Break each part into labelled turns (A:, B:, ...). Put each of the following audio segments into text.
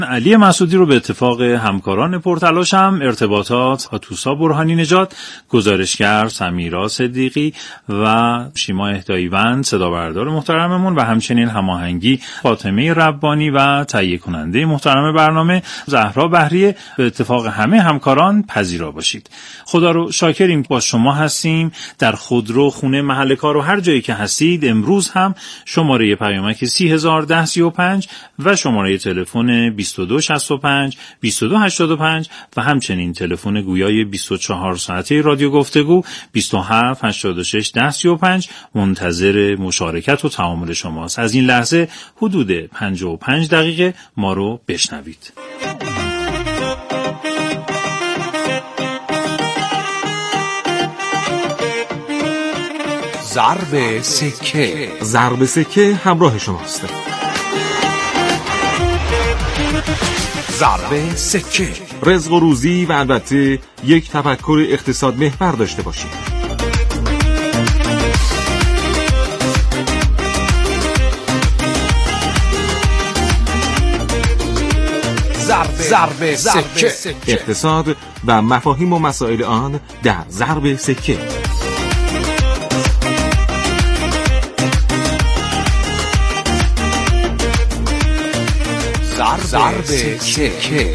A: علی مسعودی رو به اتفاق همکاران پرتلاشم ارتباطات آتوسا برهانی نژاد، گزارشگر سمیرا صدیقی و شیما اهداییوند صدابردار محترممون و همچنین هماهنگی فاطمه ربانی و تهیه کننده محترم برنامه زهرا بهریه به اتفاق همه همکاران پذیرا باشید. خدا رو شاکریم با شما هستیم در خودرو، خونه، محل کار و هر جایی که هستید. امروز هم شماره پیامک 301035 و شماره تلفن 2265 2285 و همچنین تلفن گویای 24 ساعته رادیو گفتگو 27861035 منتظر مشارکت و تعامل شماست. از این لحظه حدود 55 دقیقه ما رو بشنوید.
B: ضرب سکه.
C: ضرب سکه همراه شماست.
B: ضرب سکه.
C: رزق و روزی و البته یک تفکر اقتصاد محور داشته باشید.
B: ضرب سکه.
C: اقتصاد و مفاهیم و مسائل آن در ضرب سکه.
B: ضرب سکه.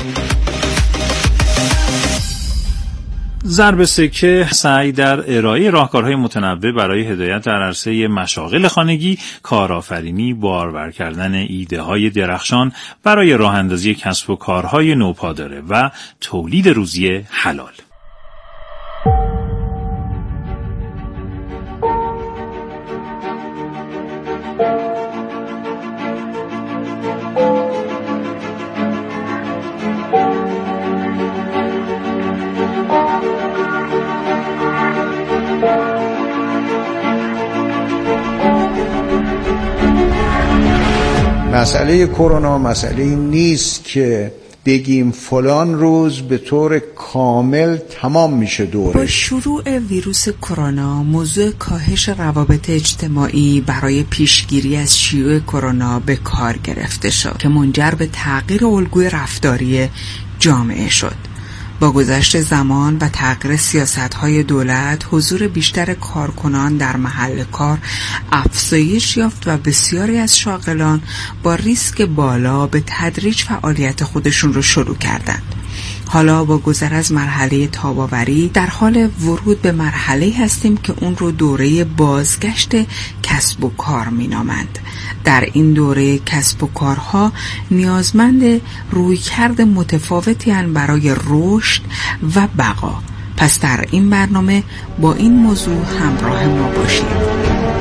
A: ضرب سکه سعی در ارائه راهکارهای متنوع برای هدایت در عرصه مشاغل خانگی، کارآفرینی، بارور کردن ایده‌های درخشان برای راه اندازی کسب و کارهای نوپادره و تولید روزی حلال.
D: مسئله کرونا مسئله نیست که بگیم فلان روز به طور کامل تمام میشه دوره.
E: با شروع ویروس کرونا موضوع کاهش روابط اجتماعی برای پیشگیری از شیوع کرونا به کار گرفته شد که منجر به تغییر الگوی رفتاری جامعه شد. با گذشت زمان و تغییر سیاست‌های دولت، حضور بیشتر کارکنان در محل کار افزایش یافت و بسیاری از شاغلان با ریسک بالا به تدریج فعالیت خودشون رو شروع کردند. حالا با گذر از مرحله تاب‌آوری در حال ورود به مرحله هستیم که اون رو دوره بازگشت کسب و کار می‌نامند. در این دوره کسب و کارها نیازمند رویکرد متفاوتی هستند برای رشد و بقا. پس در این برنامه با این موضوع همراه ما باشید.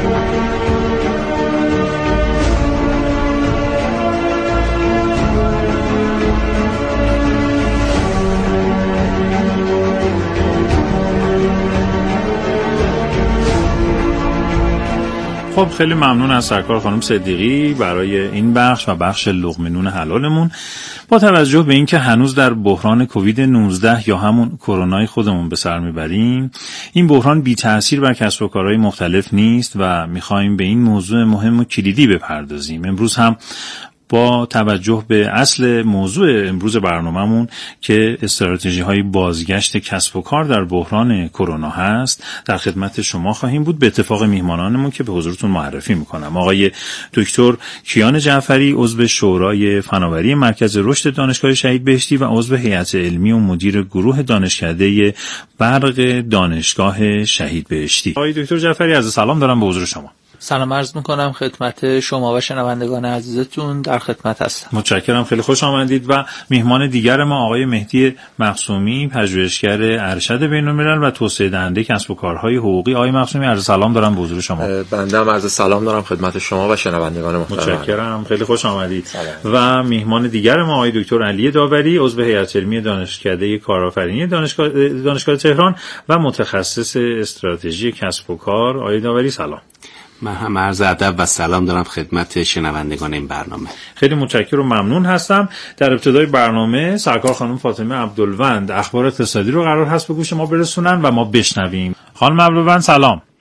A: خب خیلی ممنون از سرکار خانم صدیقی برای این بخش و بخش لقمه نون حلالمون. با توجه به اینکه هنوز در بحران کووید 19 یا همون کرونای خودمون به سر میبریم، این بحران بی تأثیر بر کسب و کارهای مختلف نیست و میخوایم به این موضوع مهم و کلیدی بپردازیم. امروز هم با توجه به اصل موضوع امروز برنامه‌مون که استراتژی‌های بازگشت کسب و کار در بحران کرونا هست، در خدمت شما خواهیم بود به اتفاق میهمانانمون که به حضورتون معرفی می‌کنم. آقای دکتر کیان جعفری، عضو شورای فناوری مرکز رشد دانشگاه شهید بهشتی و عضو هیئت علمی و مدیر گروه دانشکده برق دانشگاه شهید بهشتی. آقای دکتر جعفری، عرض سلام دارم به حضور شما.
F: سلام عرض میکنم خدمت شما و شنوندگان عزیزتون، در خدمت هستم.
A: متشکرم، خیلی خوش آمدید. و میهمان دیگر ما آقای مهدی مقسومی، پژوهشگر ارشد بین‌الملل و توسعه دهنده کسب و کارهای حقوقی. آقای مقسومی، عرض سلام دارم به حضور شما.
G: بنده هم عرض سلام دارم خدمت شما و شنوندگان محترم.
A: متشکرم، خیلی خوش آمدید. و میهمان دیگر ما آقای دکتر علی داوری، عضو هیئت علمی دانشکده کارآفرینی دانشگاه تهران و متخصص استراتژی کسب و کار. آقای داوری سلام.
H: من هم عرض ادب و سلام دارم خدمت شنوندگان این برنامه.
A: خیلی متشکرم و ممنون هستم. در ابتدای برنامه سرکار خانم فاطمه عبدالوند اخبار اقتصادی رو قرار هست به گوش ما برسونن و ما بشنویم. خانم عبدالوند سلام.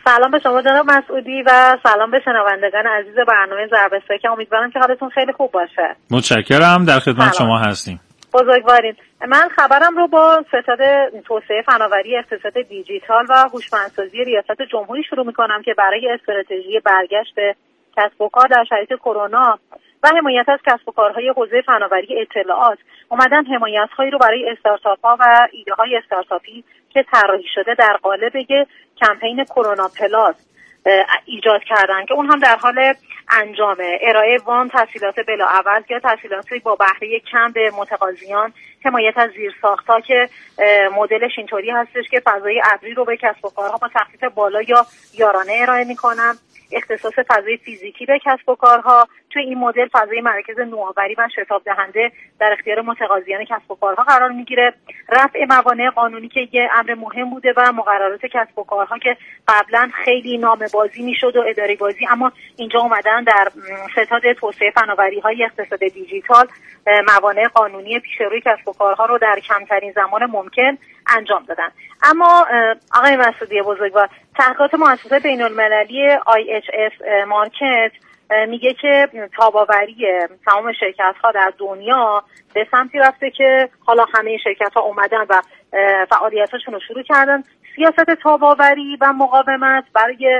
I: سلام به شما جناب مسعودی و سلام به شنوندگان عزیز برنامه ضرب سه. امیدوارم که حالتون خیلی خوب باشه.
A: متشکرم، در خدمت شما هستیم.
I: بزرگوارین. من خبرم رو با ستاد توسعه فناوری اقتصاد دیجیتال و هوشمندسازی ریاست جمهوری شروع می‌کنم که برای استراتژی برگشت به کسب و کار در شرایط کرونا و حمایت از کسب و کارهای حوزه فناوری اطلاعات اومدن حمایت‌هایی رو برای استارتاپ‌ها و ایده‌های استارتاپی که طراحی شده در قالب کمپین کرونا پلاس ایجاد کردن که اون هم در حال انجامه. ارائه وام، تسهیلات بلاعوض یا تسهیلاتی با بهره کم به متقاضیان، حمایت از زیرساخت‌ها که مدلش اینطوری هستش که فضای ابری رو به کسب و کارها با تخفیف بالا یا یارانه ارائه می‌کنن، اختصاص فضای فیزیکی به کسب و کارها. توی این مدل فضای مراکز نوآوری و شتاب دهنده در اختیار متقاضیان کسب و کارها قرار میگیره. رفع موانع قانونی که یه امر مهم بوده و مقررات کسب و کارها که قبلا خیلی نامه بازی میشد و اداری بازی، اما اینجا اومدن در ستاد توسعه فناوری‌های اقتصاد دیجیتال موانع قانونی پیش روی کسب و کارها رو در کمترین زمان ممکن انجام دادن. اما آقای مسعودی بزرگوار، تحقیقات مؤسسه بین‌المللی IHS مارکت میگه که تاباوری تمام شرکت‌ها در دنیا به سمتی رفته که حالا همه شرکت‌ها اومدن و فعالیتاشون رو شروع کردن. سیاست تاباوری و مقاومت برای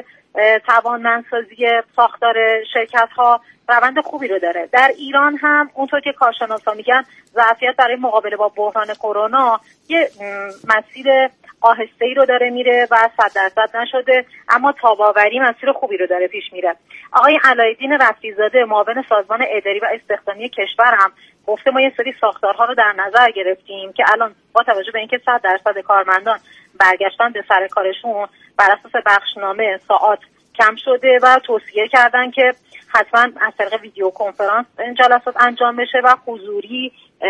I: توانمندسازی ساختار شرکت‌ها روند خوبی رو داره. در ایران هم اونطور که کارشناسا میگن ظرفیت برای مقابله با بحران کرونا یه مسیر آهسته‌ای رو داره میره و 100% نشده، اما تاباوری مسیر خوبی رو داره پیش میره. آقای علایالدین رفیع‌زاده معاون سازمان اداری و استخدامی کشور هم گفته ما یه سری ساختارها رو در نظر گرفتیم که الان با توجه به اینکه 100% کارمندان برگشتن به سر کارشون بر اساس بخشنامه ساعات کم شده و توصیه کردن که حتما از طریق ویدیو کنفرانس این جلسات انجام بشه و حضوری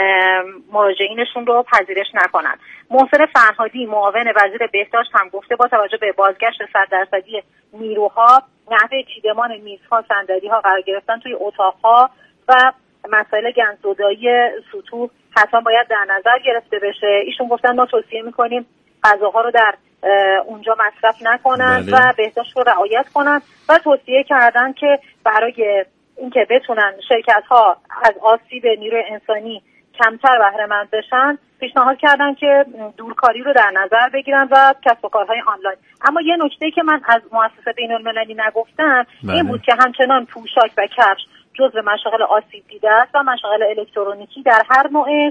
I: مراجعینشون رو پذیرش نکنن. محسن فرهادی معاون وزیر بهداشت هم گفته با توجه به بازگشت 100% نیروها، نحوه چیدمان میزها، صندلی‌ها، قرار گرفتن توی اتاق‌ها و مسائل گندزدایی سطوح حتما باید در نظر گرفته بشه. ایشون گفتن ما توصیه می‌کنیم غذاها رو در اونجا مصرف نکنن و بهداشت رو رعایت کنن و توصیه کردن که برای اینکه بتونن شرکت‌ها از آسیب نیروی انسانی کمتر بهره مند بشن پیشنهاد کردن که دورکاری رو در نظر بگیرن و کسب و کارهای آنلاین. اما یه نکته‌ای که من از مؤسسه بین‌المللی نگفتم این بود که همچنان پوشاک و کفش جزو مشاغل آسیب دیده است و مشاغل الکترونیکی در هر نوعش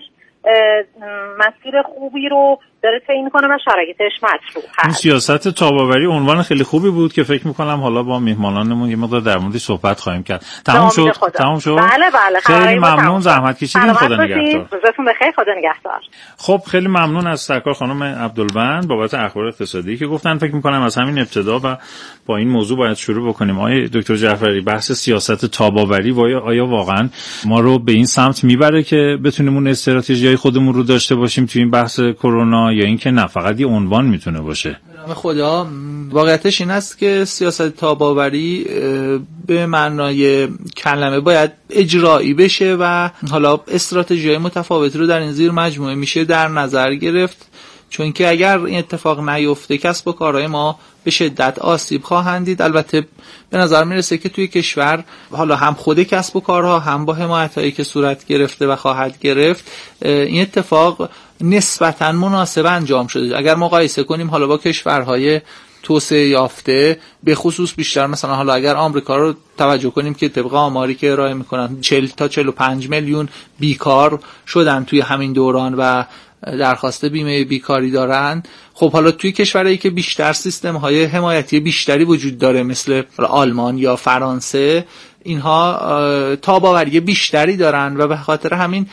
I: مسیر خوبی رو داره طی میکنه و شرایطش مطلوب هست.
A: این سیاست تاباوری عنوان خیلی خوبی بود که فکر میکنم حالا با میهمانانمون یه مقدار در موردش صحبت خواهیم کرد. تمام شد؟
I: بله.
A: خیلی ممنون، زحمت کشیدین. خدا نگهدار.
I: روزتون بخیر. خدا نگهدار.
A: خب خیلی ممنون از سرکار خانم عبدالبند بابت اخبار اقتصادی که گفتن. فکر میکنم از همین ابتدا و با این موضوع باید شروع بکنیم. آقای دکتر جعفری، بحث سیاست تاباوری آیا واقعا ما رو به این سمت میبره که بتونیم اون استراتژیای خودمون رو داشته باشیم توی این بحث کرونا، یا اینکه نه فقط یه عنوان میتونه باشه؟
F: خدا واقعیتش این است که سیاست تاباوری به معنای کلمه باید اجرایی بشه و حالا استراتژی‌های متفاوتی رو در این زیر مجموعه میشه در نظر گرفت، چون که اگر این اتفاق نیفته کسب و کارهای ما به شدت آسیب خواهند دید. البته به نظر میرسه که توی کشور حالا هم خود کسب و کارها هم با حمایتایی که صورت گرفته و خواهد گرفت این اتفاق نسبتاً مناسب انجام شده. اگر مقایسه کنیم حالا با کشورهای توسعه یافته، به خصوص بیشتر مثلا حالا اگر آمریکا رو توجه کنیم که طبق آماری که ارائه میکنن 40 تا 45 میلیون بیکار شدن توی همین دوران و درخواست بیمه بیکاری دارن. خب حالا توی کشورهایی که بیشتر سیستم های حمایتی بیشتری وجود داره مثل آلمان یا فرانسه، اینها تاباوری بیشتری دارن و به خاطر همین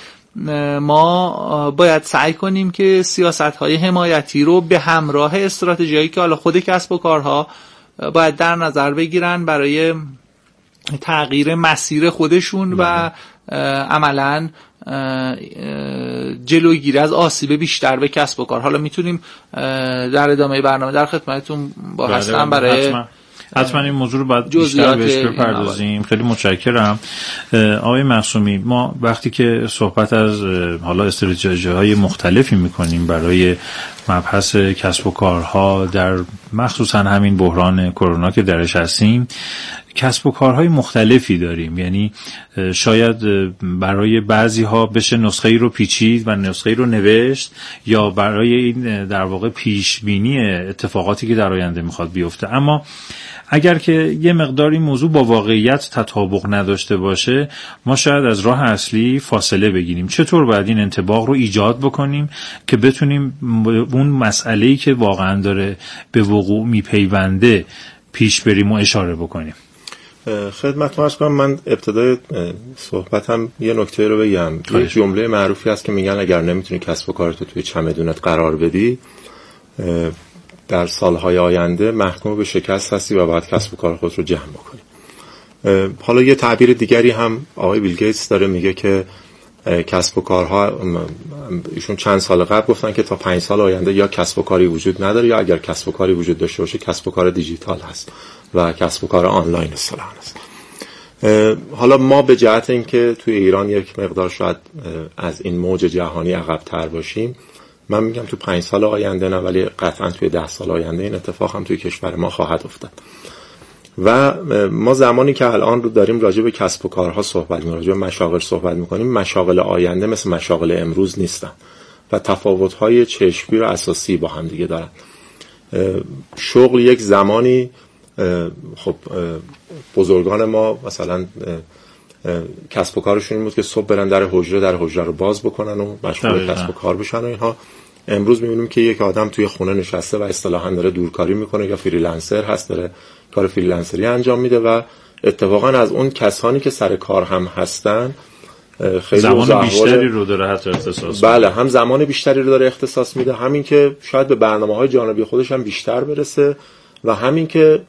F: ما باید سعی کنیم که سیاست‌های حمایتی رو به همراه استراتژیایی که حالا خود کسب و کارها باید در نظر بگیرن برای تغییر مسیر خودشون و عملاً جلوگیری از آسیب بیشتر به کسب و کار. حالا میتونیم در ادامه برنامه در خدمتتون با هستم برای
A: حتما این موضوع رو باید بیشتر بهش بپردازیم. خیلی متشکرم. آقای معصومی، ما وقتی که صحبت از حالا استراتژی‌های مختلفی میکنیم برای مبحث کسب و کارها در مخصوصا همین بحران کرونا که درش هستیم، کسب و کارهای مختلفی داریم. یعنی شاید برای بعضی ها بشه نسخه‌ای رو پیچید و نسخه‌ای رو نوشت، یا برای این در واقع پیش بینی اتفاقاتی که در آینده میخواد بیفته. اما اگر که یه مقداری موضوع با واقعیت تطابق نداشته باشه، ما شاید از راه اصلی فاصله بگیریم. چطور باید این انطباق رو ایجاد بکنیم که بتونیم اون مسئله‌ای که واقعا داره به وقوع میپیونده پیش بریم و اشاره بکنیم؟
G: خدمتتون عرض کنم، من ابتدای صحبتم یه نکته رو بگم. یه جمله معروفی هست که میگن اگر نمیتونی کسب و کارتو توی چمدونت قرار بدی، در سالهای آینده محکوم به شکست هستی و باید کسب و کار خود رو جمع بکنی. حالا یه تعبیر دیگری هم آقای بیل گیتس داره، میگه که کسب و کارها، ایشون چند سال قبل گفتن که تا 5 سال آینده یا کسب و کاری وجود نداره، یا اگر کسب و کاری وجود داشته باشه کسب و کار دیجیتال هست و کسب و کار آنلاین اصطلاحاً است. حالا ما به جهت اینکه توی ایران یک مقدار شاید از این موج جهانی عقب‌تر باشیم، من میگم تو 5 سال آینده نه، ولی قطعا توی 10 سال آینده این اتفاق هم توی کشور ما خواهد افتاد. و ما زمانی که الان رو داریم راجع به کسب و کارها صحبت می‌کنیم، راجع به مشاغل صحبت می‌کنیم، مشاغل آینده مثل مشاغل امروز نیستن و تفاوت‌های چشمگیر و اساسی با هم دیگه دارن. شغل یک زمانی، خب بزرگان ما مثلا کسب و کارشون این بود که صبح برن در حجره رو باز بکنن و مشغول کسب و کار بشن و اینها. امروز می‌بینیم که یک آدم توی خونه نشسته و اصطلاحاً داره دورکاری میکنه یا فریلنسر هست، داره کار فریلنسری انجام میده و اتفاقاً از اون کسانی که سر کار هم هستن خیلی
A: زمان بیشتری رو داره حتی اختصاص.
G: بله، هم زمان بیشتری رو داره اختصاص میده، همین که شاید به برنامه‌های جانبی خودش هم بیشتر برسه و همین که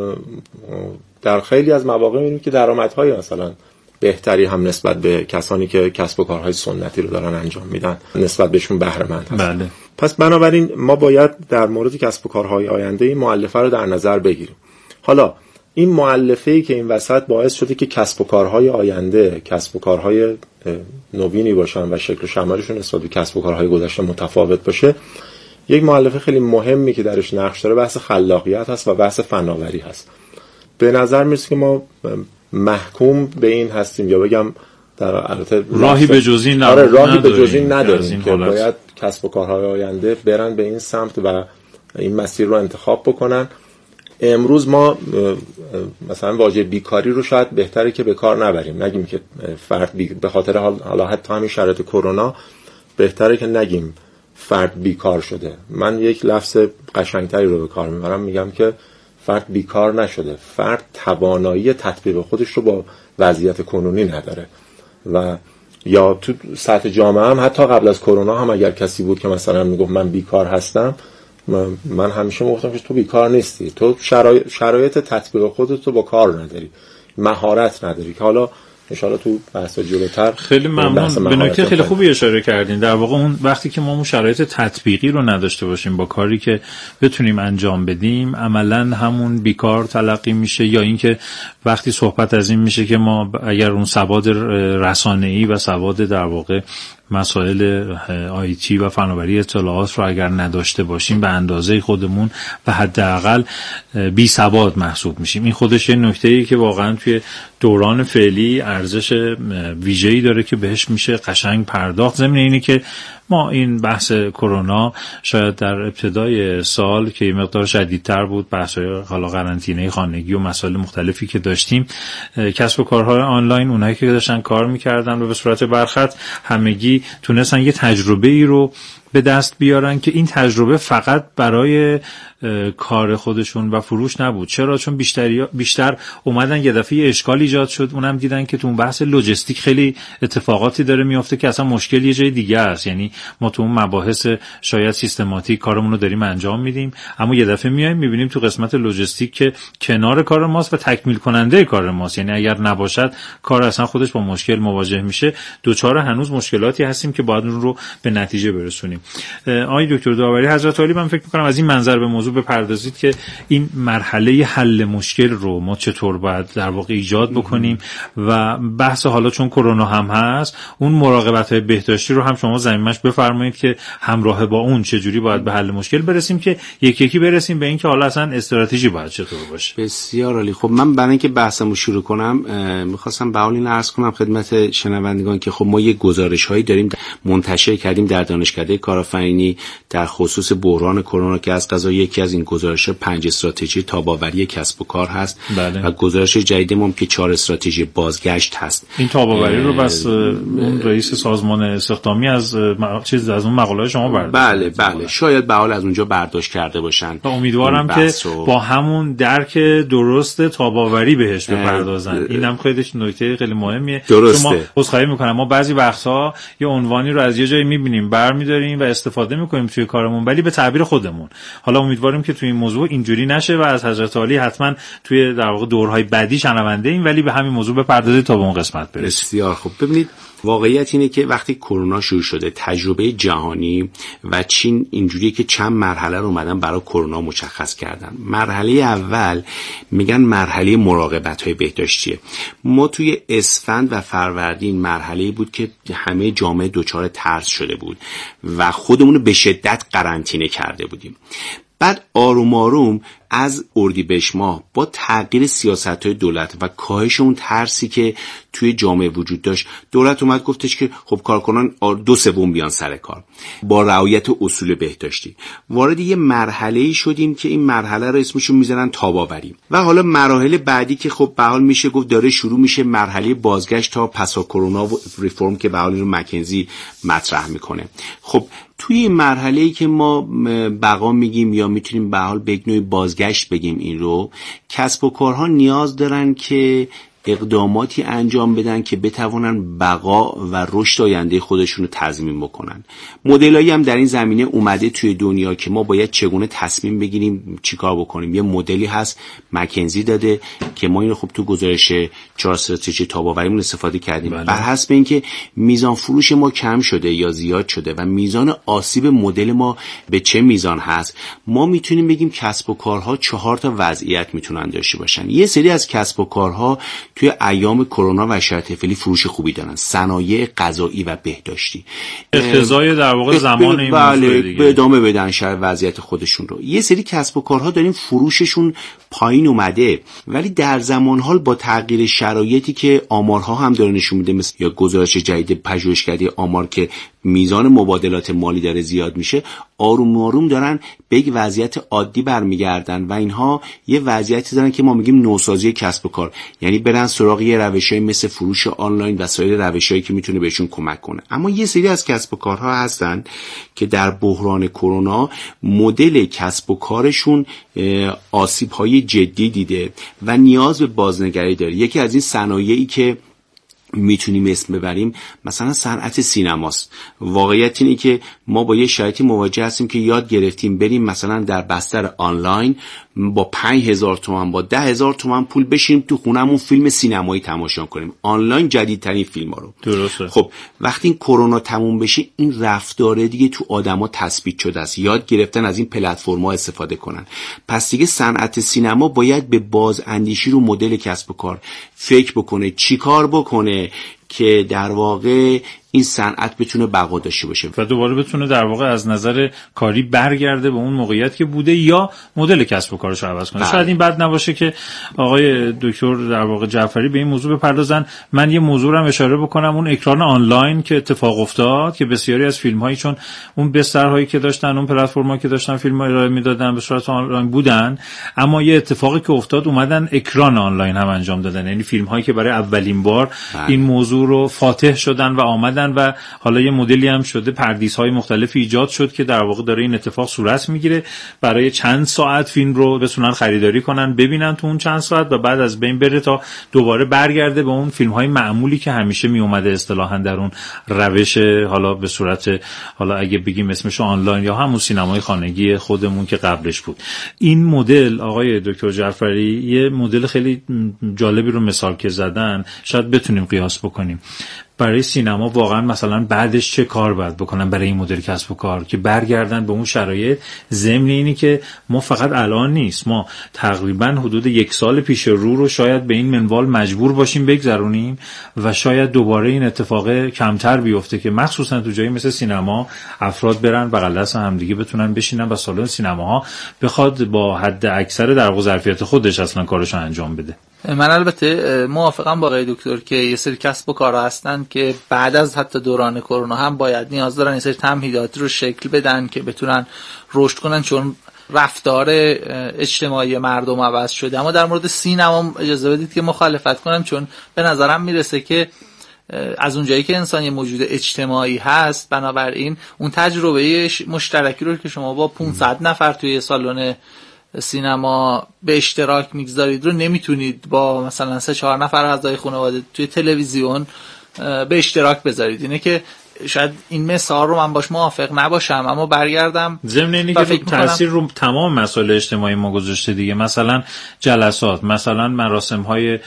G: در خیلی از مواقع می‌بینیم که درآمدهای مثلا بهتری هم نسبت به کسانی که کسب و کارهای سنتی رو دارن انجام میدن نسبت بهشون بهره مند هستن.
A: بله.
G: پس بنابراین ما باید در مورد کسب و کارهای آینده این مؤلفه رو در نظر بگیریم. حالا این مؤلفه‌ای که این وسط باعث شده که کسب و کارهای آینده کسب و کارهای نوینی باشن و شکل و شمایلشون نسبت به کسب و کارهای گذشته متفاوت باشه، یک مؤلفه خیلی مهمی که درش نقش داره بحث خلاقیت هست و بحث فناوری هست. به نظر میرسه که ما محکوم به این هستیم، یا بگم در البته
A: راهی به جز این
G: نداریم که باید کسب و کارهای آینده برن به این سمت و این مسیر رو انتخاب بکنن. امروز ما مثلا واژه بیکاری رو شاید بهتره که به کار نبریم، نگیم که فرد به خاطر حالا حتی همین شرایط کرونا بهتره که نگیم فرد بیکار شده. من یک لفظ قشنگتری رو به کار میبرم، میگم که فرد بیکار نشده، فرد توانایی تطبیق خودش رو با وضعیت کنونی نداره. و یا تو سطح جامعه هم حتی قبل از کرونا هم اگر کسی بود که مثلا میگفت من بیکار هستم، من همیشه میگفتم که تو بیکار نیستی، تو شرایط تطبیق خودت رو با کار نداری، مهارت نداری، که حالا انشاءالله تو بحث جلوتر.
A: خیلی ممنون، به نکته خیلی خوبی اشاره کردین. در واقع اون وقتی که ما اون شرایط تطبیقی رو نداشته باشیم با کاری که بتونیم انجام بدیم، عملاً همون بیکار تلقی میشه. یا اینکه وقتی صحبت از این میشه که ما اگر اون سواد رسانه‌ای و سواد در واقع مسائل آیتی و فناوری اطلاعات رو اگر نداشته باشیم به اندازه خودمون و حداقل بی سواد محسوب میشیم. این خودش یه نکته‌ای که واقعا توی دوران فعلی ارزش ویژه‌ای داره که بهش میشه قشنگ پرداخت. ضمن اینی که ما این بحث کرونا شاید در ابتدای سال که یه مقدار شدیدتر بود، بحث‌های حالا قرنطینه خانگی و مسائل مختلفی که داشتیم، کسب و کارهای آنلاین اونایی که داشتن کار می‌کردن و به صورت برخط همگی تونستن یه تجربه‌ای رو به دست بیارن که این تجربه فقط برای کار خودشون و فروش نبود. چرا؟ چون بیشتر اومدن یه دفعه اشکال ایجاد شد، اونم دیدن که تو اون بحث لوجستیک خیلی اتفاقاتی داره میفته که اصلا مشکل یه جای دیگه است. یعنی ما تو اون مباحث شاید سیستماتیک کارمون رو داریم انجام میدیم، اما یه دفعه میایم میبینیم تو قسمت لوجستیک که کنار کار ماست و تکمیل کننده کار ماست. یعنی اگر نباشد کار اصلا خودش با مشکل مواجه میشه. دوچار هنوز مشکلاتی هستیم که باید اون رو به نتیجه برسونیم. کنیم. آقای دکتر داوری حضرت عالی، من فکر می‌کنم از این منظر به موضوع بپردازید که این مرحله حل مشکل رو ما چطور باید در واقع ایجاد بکنیم و بحث حالا چون کرونا هم هست اون مراقبت‌های بهداشتی رو هم شما زمینش بفرمایید که همراه با اون چجوری باید به حل مشکل برسیم که یکی برسیم به این که حالا اصلا استراتژی باید چطور باشه.
H: بسیار عالی. خب من برای اینکه بحثمو شروع کنم می‌خواستم به حال این عرض کنم خدمت شنوندگان که خب ما یه گزارش‌هایی داریم منتشر کردیم در دانشکده کارآفرینی در خصوص بحران کرونا که از قضا یکی از این گزارش‌ها 5 استراتژی تاب‌آوری کسب و کار هست.
A: بله.
H: و گزارش جدیدمون که 4 استراتژی بازگشت هست.
A: این تاب‌آوری رو بس اون رئیس سازمان استخدامی از اون مقاله شما برداشت.
H: بله شاید به حال از اونجا برداشت کرده باشن
A: و امیدوارم که با همون درک درست تاب‌آوری بهش بپردازن. اینم خیلی نکته خیلی مهمیه.
H: درسته.
A: ما عذرخواهی می‌کنم، ما بعضی وقتها یه عنوانی رو از یه جایی می‌بینیم برمی‌داریم و استفاده می‌کنیم توی کارمون ولی به تعبیر خودمون. حالا امیدواریم که توی این موضوع اینجوری نشه و از حضرت عالی حتما توی در واقع دورهای بعدی شنونده ایم ولی به همین موضوع بپردازید تا به اون قسمت برسیم.
H: بسیار خوب. ببینید واقعیت اینه که وقتی کرونا شروع شده تجربه جهانی و چین اینجوریه که چند مرحله رو اومدن برای کرونا مشخص کردن. مرحله اول میگن مرحله مراقبت‌های بهداشتیه. ما توی اسفند و فروردین مرحله‌ای بود که همه جامعه دچار ترس شده بود و خودمون رو به شدت قرنطینه کرده بودیم. بعد آروم آروم از اردیبهشت ماه با تغییر سیاست‌های دولت و کاهش اون ترسی که توی جامعه وجود داشت، دولت اومد گفتش که خب کارکنان 2/3 بیان سر کار با رعایت اصول بهداشتی. وارد یه مرحله‌ای شدیم که این مرحله رو اسمشو میذارن تاب‌آوری و حالا مراحل بعدی که خب به حال میشه گفت داره شروع میشه مرحله بازگشت تا پسا کرونا و ریفرم که به حال رو مکنزی مطرح میکنه. خب توی این مرحله‌ای که ما بقا میگیم یا میتونیم به حال به نوعی بازگشت بگیم این رو، کسب و کارها نیاز دارن که اقداماتی انجام بدن که بتوانن بقا و رشد آینده خودشون رو تضمین بکنن. مدلایی هم در این زمینه اومده توی دنیا که ما باید چگونه تصمیم بگیریم چیکار بکنیم. یه مدلی هست مکنزی داده که ما این رو خب تو گزارش 4 استراتژی تاب‌آوریمون استفاده کردیم. بر حسب اینکه میزان فروش ما کم شده یا زیاد شده و میزان آسیب مدل ما به چه میزان هست، ما میتونیم بگیم کسب و کارها 4 تا وضعیت میتونن داشته باشن. یه سری از کسب و کارها توی ایام کرونا و شرایط فعلی فروش خوبی دارن، صنایع غذایی و بهداشتی.
A: اقتضای در واقع زمان این
H: بله به ادامه بدن شر وضعیت خودشون رو. یه سری کسب و کارها داریم فروششون پایین اومده ولی در زمان حال با تغییر شرایطی که آمارها هم داره نشون میده، مثل یا گزارش جدید پژوهشکده آمار که میزان مبادلات مالی داره زیاد میشه، آروم آروم دارن به یک وضعیت عادی برمیگردن و اینها یه وضعیتی دارن که ما میگیم نوسازی کسب و کار، یعنی برن سراغ یه روشای مثل فروش آنلاین و سایر روشایی که میتونه بهشون کمک کنه. اما یه سری از کسب و کارها هستن که در بحران کرونا مدل کسب و کارشون آسیب‌های جدی دیده و نیاز به بازنگری داره. یکی از این صنایعی که میتونیم اسم ببریم مثلا صنعت سینماست. واقعیت اینه که ما با یه شرایطی مواجه هستیم که یاد گرفتیم بریم مثلا در بستر آنلاین با 5,000 تومان با 10,000 تومان پول بشیم تو خونمون فیلم سینمایی تماشا کنیم، آنلاین جدیدترین فیلم‌ها رو.
A: درسته.
H: خب وقتی این کرونا تموم بشه این رفتار دیگه تو آدما تثبیت شده است، یاد گرفتن از این پلتفرم‌ها استفاده کنن. پس دیگه صنعت سینما باید به بازاندیشی رو مدل کسب و کار فکر بکنه، چیکار بکنه که در واقع این صنعت بتونه بقا داشته باشه
A: و دوباره بتونه در واقع از نظر کاری برگرده به اون موقعیت که بوده یا مدل کسب و کارش رو عوض کنه. شاید این بد نباشه که آقای دکتر در واقع جعفری به این موضوع بپردازن. من یه موضوع رو هم اشاره بکنم، اون اکران آنلاین که اتفاق افتاد که بسیاری از فیلم‌هایی چون اون بسترهایی که داشتن، اون پلتفرم‌هایی که داشتن فیلم ارائه میدادن به صورت آنلاین بودن، اما یه اتفاقی که افتاد اومدن اکران آنلاین هم انجام دادن، یعنی فیلم‌هایی که برای اولین بار این موضوع رو فاتح شدن و آمدن و حالا یه مدلی هم شده پردیس‌های مختلفی ایجاد شد که در واقع داره این اتفاق صورت میگیره، برای چند ساعت فیلم رو بتونن خریداری کنن ببینن تو اون چند ساعت و بعد از بین بره تا دوباره برگرده به اون فیلم‌های معمولی که همیشه می اومده اصطلاحاً در اون روش، حالا به صورت حالا اگه بگیم اسمش آنلاین یا همون سینمای خانگی خودمون که قبلش بود. این مدل آقای دکتر جعفری یه مدل خیلی جالبی رو مثال که زدن شاید بتونیم قیاس بکنیم. برای سینما واقعا مثلا بعدش چه کار باید بکنن برای این مدل کسب و کار که برگردن به اون شرایط، ضمن اینی که ما فقط الان نیست، ما تقریبا حدود 1 سال پیش رو شاید به این منوال مجبور باشیم بگذرونیم و شاید دوباره این اتفاق کمتر بیفته که مخصوصا تو جایی مثل سینما افراد برن بغل دست هم دیگه بتونن بشینن و سالن سینماها بخواد با حد اکثر در واقع ظرفیت خودش اصلا کارشو انجام بده.
F: من البته موافقم با آقای دکتر که یه سری کسب و کارها هستن که بعد از حتی دوران کرونا هم باید نیاز دارن یه سری تمهیداتی رو شکل بدن که بتونن رشد کنن، چون رفتار اجتماعی مردم عوض شده. اما در مورد سینما اجازه بدید که مخالفت کنم، چون به نظرم میرسه که از اونجایی که انسان یه موجود اجتماعی هست، بنابراین اون تجربه مشترکی رو که شما با 500 نفر توی سالن سینما به اشتراک میگذارید رو نمیتونید با مثلا 3-4 نفر اعضای خانواده توی تلویزیون به اشتراک بذارید. اینه که شاید این مثال رو من باش موافق نباشم، اما برگردم
A: ضمن اینی که تاثیر رو تمام مسائل اجتماعی ما گذاشته دیگه، مثلا جلسات، مثلا مراسم‌های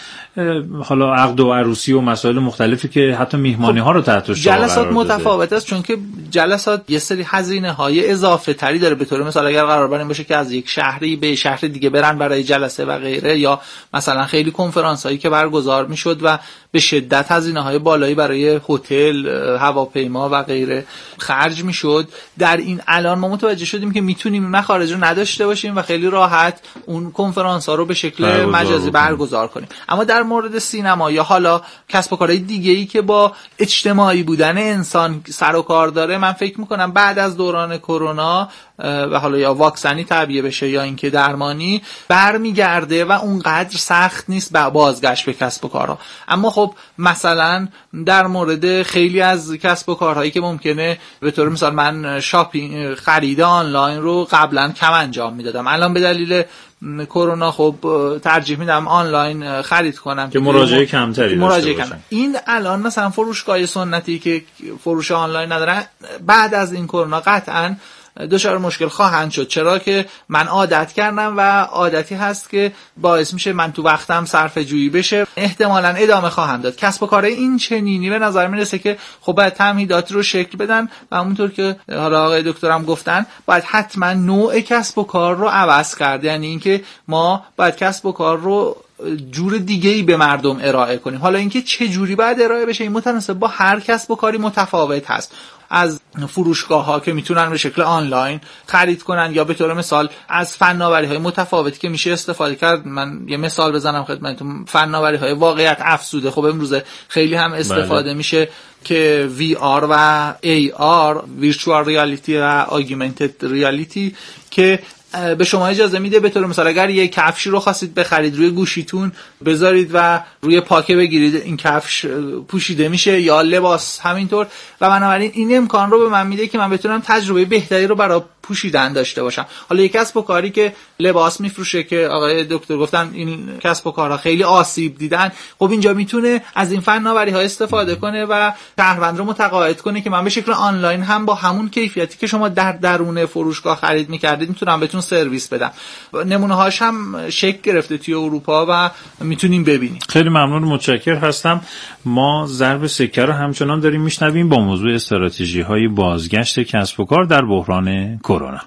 A: حالا عقد و عروسی و مسائل مختلفی که حتی میهمانی‌ها رو تحت شعار قرار
F: جلسات
A: داده.
F: متفاوت است، چون که جلسات یه سری هزینه‌های اضافه تری داره. به طور مثال اگر قرار بر این باشه که از یک شهری به شهر دیگه برن برای جلسه و غیره، یا مثلا خیلی کنفرانس‌هایی که برگزار می‌شد و به شدت هزینه‌های بالایی برای هتل، هواپیما و غیره خرج می‌شد، در این الان ما متوجه شدیم که میتونیم این مخارج رو نداشته باشیم و خیلی راحت اون کنفرانس‌ها رو به شکل مجازی برگزار کنیم. اما در مورد سینما یا حالا کسب و کارهای دیگه‌ای که با اجتماعی بودن انسان سر و کار داره، من فکر می‌کنم بعد از دوران کرونا و حالا یا واکسنی تعبیه بشه یا اینکه درمانی برمیگرده و اونقدر سخت نیست بازگشت به کسب و کارها. اما خب مثلا در مورد خیلی از کسب و کارهایی که ممکنه به طور مثال من شاپینگ خرید آنلاین رو قبلا کم انجام میدادم، الان به دلیل کرونا خب ترجیح میدم آنلاین خرید کنم
A: که مراجعه کمتری داشته باشم.
F: این الان مثلا فروشگاه سنتی که فروش آنلاین ندارن بعد از این کرونا قطعاً دچار مشکل خواهند شد، چرا که من عادت کردم و عادتی هست که باعث میشه من تو وقتم صرفه جویی بشه، احتمالاً ادامه خواهند داد. کسب و کارهای این چنینی به نظر میرسه که خب باید تمهیدات رو شکل بدن و همونطور که حالا آقای دکترم گفتن باید حتما نوع کسب و کار رو عوض کرد، یعنی اینکه ما باید کسب و کار رو جور دیگه‌ای به مردم ارائه کنیم. حالا اینکه چه جوری باید ارائه بشه این متناسب با هر کسب و کاری متفاوت هست. از فروشگاه‌ها که میتونن به شکل آنلاین خرید کنن یا به طور مثال از فناوری‌های متفاوتی که میشه استفاده کرد. من یه مثال بزنم خدمتتون، فناوری‌های واقعیت افزوده خب امروز خیلی هم استفاده میشه که VR و AR Virtual Reality و Augmented Reality که به شما اجازه میده به طور مثال اگر یک کفشی رو خواستید بخرید روی گوشیتون بذارید و روی پاکه بگیرید این کفش پوشیده میشه، یا لباس همینطور، و بنابراین این امکان رو به من میده که من بتونم تجربه بهتری رو برای پوشیدن داشته باشم. حالا یک کسب و کاری که لباس میفروشه که آقای دکتر گفتن این کسب و کارها خیلی آسیب دیدن، خب اینجا میتونه از این فناوری‌ها استفاده کنه و شهروند رو متقاعد کنه که من به شکل آنلاین هم با همون کیفیتی که شما در درون فروشگاه خرید می‌کردید میتونم بهتون سرویس بدم. نمونه‌هاش هم شکل گرفته توی اروپا و میتونیم ببینیم.
A: خیلی ممنون، متشکر هستم. ما ضرب سکه رو همچنان داریم میشنویم با موضوع استراتژی‌های بازگشت کسب و کار در بحران کرونا.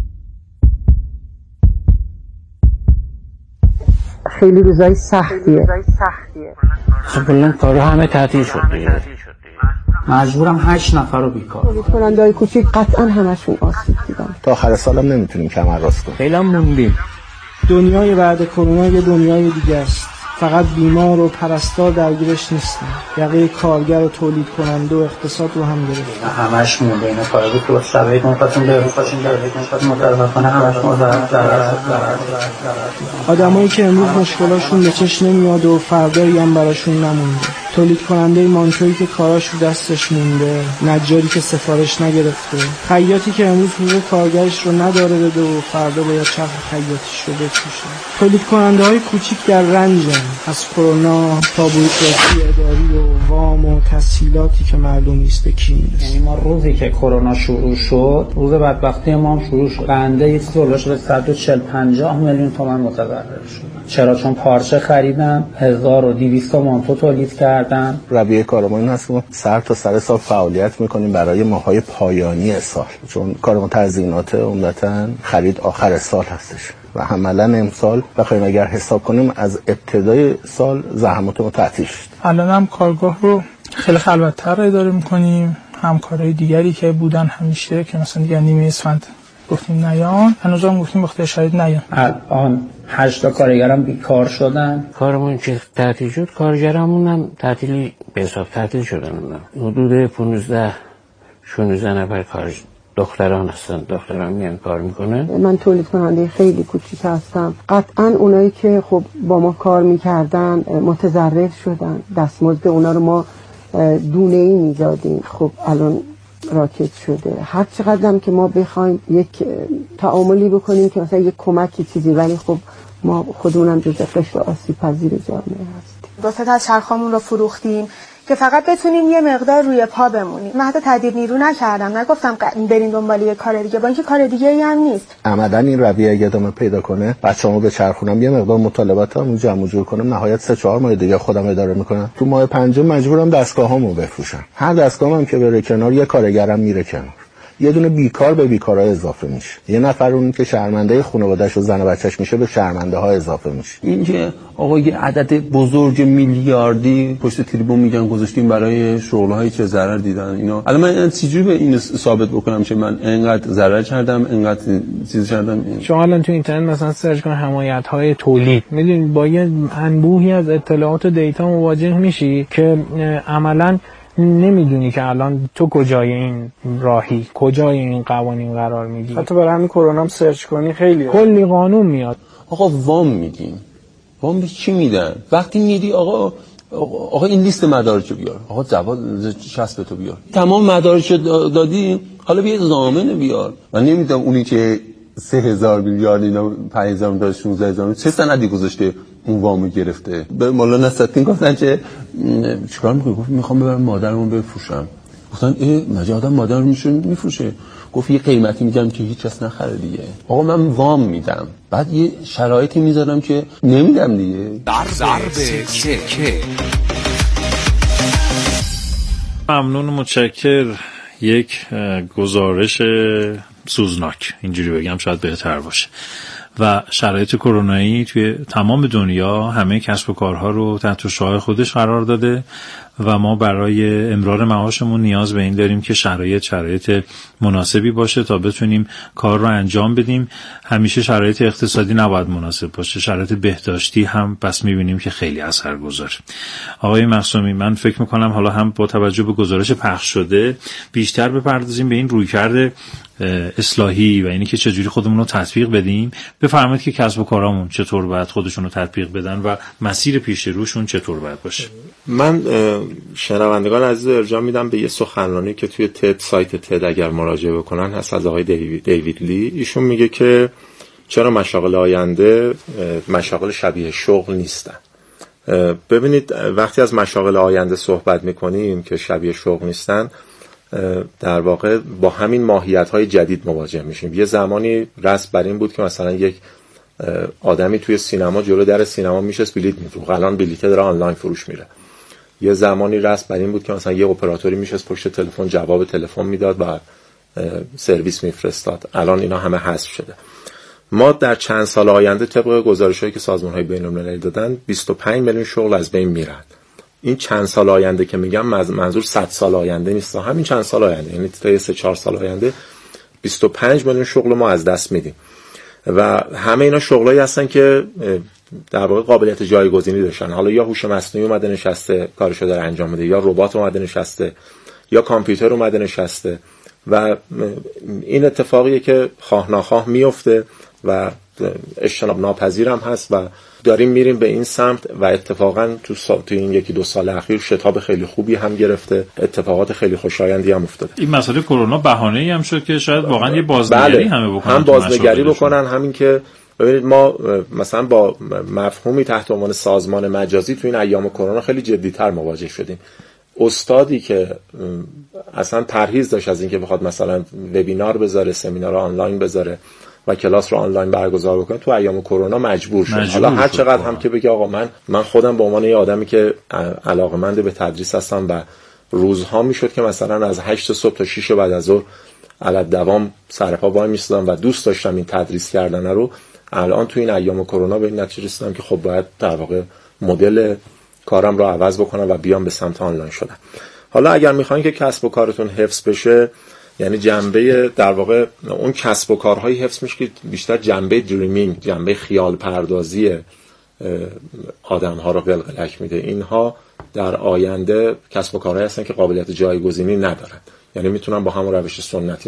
J: خیلی روزای سختیه.
K: خب کلا کارا همه تعطیل شد دیگه. مجبورم 8 نفر رو بیکار کنم.
J: کننده‌های کوچیک قطعا همشون آسیب دیدن.
L: تا آخر سالم نمیتونیم کمر راست کنیم.
K: خیلی موندیم.
M: دنیای بعد کرونا یه دنیای دیگه است. فقط بیمار و پرستار درگیرش نیستن. یقه کارگر و تولید کننده و اقتصاد رو هم گرفت.
K: همش مونده اینا کارا بود که شبیه کنفتون به خودشون داره کنفت متاسفانه همش ضرر.
M: آدمایی که امروز مشکلاشون به چشم نمیاد و فردایی هم براشون نمونده. تولید کننده مانتویی که کاراش رو دستش مونده، نجاری که سفارش نگرفته، خیاطی که امروز حقوق کارگرش رو نداره بده و فردا باید چرخ خیاطیش رو بفروشه. تولید کننده های کوچیک در رنجن از کرونا تا بوروکراسی اداری و وام و تسهیلاتی که معلوم نیست به کی میرسه.
K: یعنی ما روزی که کرونا شروع شد، روز بدبختی ما هم شروع شد. بنده یه چیزی اولش به 140-150 میلیون تومان متضرر شدم. چرا؟ چون پارچه خریدم 1200 مانتو تولید کرد کردن.
L: رویه کار ما این هست که ما سر تا سر سال فعالیت میکنیم برای ماهای پایانی سال، چون کار ما تزیینات عمدتاً خرید آخر سال هستش و عملاً امسال بخوایم اگر حساب کنیم از ابتدای سال زحمات ما تعطیل شد.
M: الان هم کارگاه رو خیلی خلوت‌تر اداره میکنیم. همکارای دیگری که بودن همیشه که مثلا دیگه نیمه اسفند گفتیم نیان، هنوزم گفتیم وقت شاید نیان.
K: الان 8 کارگرم بیکار شدن.
N: کارمون که تعطیل شد، کارگرامون هم تعطیلی به حساب تعطیل شدن. حدود 15-16 نفر کار دختران هستن، دختران میان کار میکنن.
J: من تولید کننده خیلی کوچیک هستم. قطعا اونایی که خب با ما کار میکردن متضرر شدن. دستمزد اونا رو ما دونه‌ای میدادیم، خب الان راکت شده. هر چقدر هم که ما بخوایم یک تعاملی بکنیم که مثلا یک کمکی چیزی، ولی خب ما خودمونم جزء قشر آسیب پذیر جامعه هستیم.
O: 2 تا از چرخامون رو فروختیم که فقط بتونیم یه مقدار روی پا بمونیم. من حتی تدبیر نیرو نکردم، نگفتم بریم دنبال یه کار دیگه، با اینکه کار دیگه ای هم نیست.
L: عملاً این رویه اگه ادامه پیدا کنه، بچه‌مو بچرخونم، یه مقدار مطالباتمو جمع جور کنم، نهایت 3-4 ماه دیگه خودم اداره میکنم. تو ماه پنجم مجبورم دستگاهامو بفروشم. هر دستگاهم که بره کنار، یه کارگرم میره کنار. یه دونه بیکار به بیکارا اضافه میشه. یه نفر اون که شرمنده خانواده‌اش و زن و بچه‌ش میشه به شرمنده ها اضافه میشه.
P: این که آقا یه عدد بزرگ میلیاردی پشت تریبون میگن گذاشتیم برای شغل‌هایی که ضرر دیدن اینا. الان من چجوری به این ثابت بکنم که من اینقدر ضرر کردم، اینقدر چیز کردم؟
M: شما الان تو اینترنت مثلا سرچ کن حمایت‌های تولید، میدونید با یه انبوهی از اطلاعات و دیتا مواجه میشی که عملاً نمیدونی که الان تو کجای این راهی، کجای این قوانین قرار میگیری. حتی برای همین کرونا هم سرچ کنی خیلی کلی قانون میاد.
P: آقا وام میدیم، وام به چی میدن؟ وقتی میری آقا این لیست مدارکو بیار، آقا جواد چسب تو بیار، تمام مدارکو دادی، حالا بیا ضامن بیار. من نمیدونم اونی که 3000 میلیارد اینا 5000 تا 16000 چه سندی گذاشته اون وامو گرفته. به مولانا نصرالدین گفتن که چیکار میکنی؟ گفت میخوام ببرم مادرمو بفروشم. گفتن مگه آدم مادر میفروشه؟ گفت یه قیمتی میگم که هیچ کس نخره دیگه. آقا من وام میدم، بعد یه شرایطی میذارم که نمیدم دیگه.
B: ضرب سکه.
A: ممنون و متشکر. یک گزارش سوزناک، اینجوری بگم شاید بهتر باشه. و شرایط کرونایی توی تمام دنیا همه کسب و کارها رو تحت شعاع خودش قرار داده و ما برای امرار معاشمون نیاز به این داریم که شرایط مناسبی باشه تا بتونیم کار رو انجام بدیم. همیشه شرایط اقتصادی نباید مناسب باشه، شرایط بهداشتی هم پس میبینیم که خیلی اثرگذاره. آقای معصومی، من فکر میکنم حالا هم با توجه به گزارش پخش شده بیشتر بپردازیم به این رویکرد اصلاحی و اینی که چجوری خودمون رو تطبیق بدیم. بفرمایید که کسب و کارامون چطور باید خودشون رو تطبیق بدن و مسیر پیش روشون چطور باید باشه.
G: من شنوندگان عزیز ارجاع میدم به یه سخنرانی که توی تد، سایت تد اگر مراجعه بکنن هست، از آقای دیوید لی. ایشون میگه که چرا مشاغل آینده مشاغل شبیه شغل نیستن. ببینید وقتی از مشاغل آینده صحبت میکنیم که شبیه شغل نیستن، در واقع با همین ماهیت‌های جدید مواجه میشیم. یه زمانی رسم بر این بود که مثلا یک آدمی توی سینما جلو در سینما میشست بلیت میفروخت، الان بلیت داره آنلاین فروش میره. یه زمانی رسم بر این بود که مثلا یه اپراتوری میشست پشت تلفن جواب تلفن میداد و سرویس میفرستاد، الان اینا همه حذف شده. ما در چند سال آینده طبق گزارش‌هایی که سازمان‌های بین‌المللی دادن 25 میلیون شغل از بین میرن. این چند سال آینده که میگم منظور 100 سال آینده نیست، همین چند سال آینده، یعنی تا 3-4 سال آینده 25 میلیون شغل ما از دست میدیم و همه اینا شغلایی هستن که در واقع قابلیت جایگزینی داشتن. حالا یا هوش مصنوعی اومده نشسته کارشو داره انجام میده، یا ربات اومده نشسته، یا کامپیوتر اومده نشسته و این اتفاقیه که خواه ناخواه میفته و اجتناب ناپذیر هم هست و داریم میریم به این سمت و اتفاقا تو این 1-2 سال اخیر شتاب خیلی خوبی هم گرفته، اتفاقات خیلی خوشایندی هم افتاده.
A: این مسئله کرونا بهانه‌ای هم شد که شاید واقعا یه بازنگری همه بکنن،
G: هم بازنگری بکنن، همین که ببینید ما مثلا با مفهومی تحت عنوان سازمان مجازی تو این ایام کرونا خیلی جدی‌تر مواجه شدیم. استادی که اصلا پرهیز داشت از اینکه بخواد مثلا وبینار بذاره، سمینار آنلاین بذاره و کلاس رو آنلاین برگزار بکنه، تو ایام کرونا مجبور شد. حالا هر چقدر هم که بگه آقا من خودم به عنوان یه آدمی که علاقه‌مند به تدریس هستم و روزها میشد که مثلا از 8 صبح تا 6 بعد از ظهر علل دوام سر پا وای میستادم و دوست داشتم این تدریس کردن رو، الان تو این ایام کرونا به این نتیجه رسیدم که خب باید در واقع مدل کارم رو عوض بکنم و بیام به سمت آنلاین شدن. حالا اگر میخواین که کسب و کارتون حفظ بشه، یعنی جنبه در واقع اون کسب و کارهای حفظ میشه که بیشتر جنبه دریمینگ، جنبه خیال پردازی آدم‌ها رو قلقلک میده. اینها در آینده کسب و کارهایی هستن که قابلیت جایگزینی ندارن، یعنی میتونن با همون روش سنتی